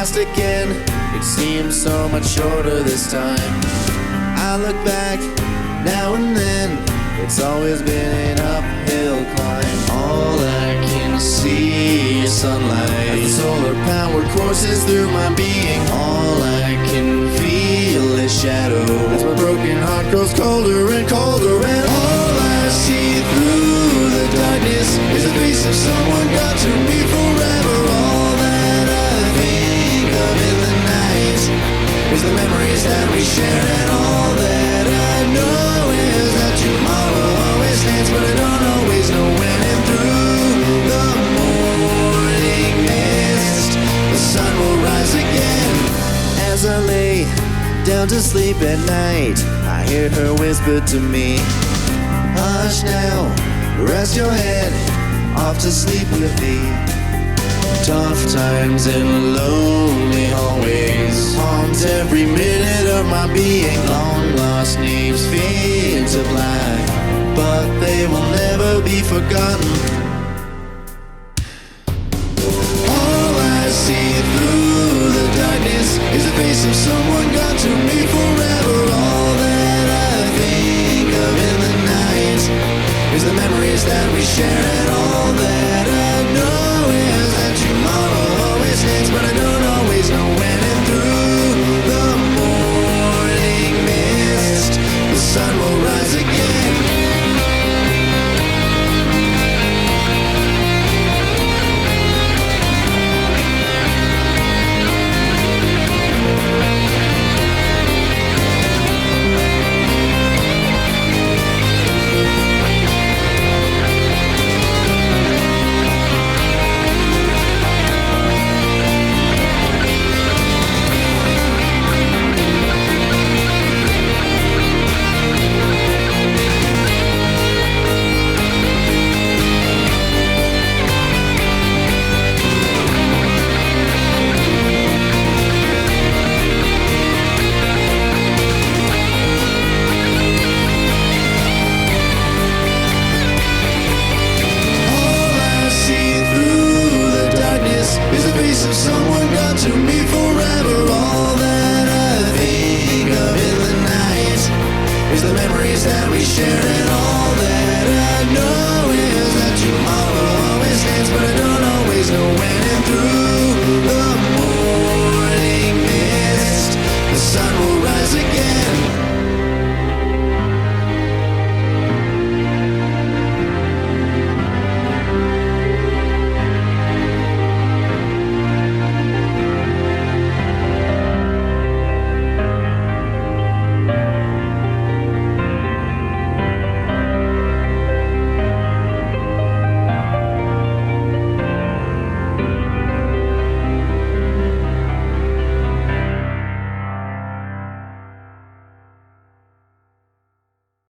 past again. It seems so much shorter this time. I look back now and then, it's always been an uphill climb. All I can see is sunlight as the solar power courses through my being. All I can feel is shadow as my broken heart grows colder and colder. And all I see through the darkness is the face of someone gone to me forever. All that I think of in the night is the memories that we share. And all that I know is that tomorrow always stands, but I don't always know when. And through the morning mist, the sun will rise again. As I lay down to sleep at night, I hear her whisper to me, hush now, rest your head, off to sleep with me. Tough times and lonely hallways haunt every minute of my being. Long lost names fade to black, but they will never be forgotten. All I see through the darkness is the face of someone gone to me forever. All that I think of in the night is the memories that we share. And all that I know is that tomorrow always ends, but I don't always know when.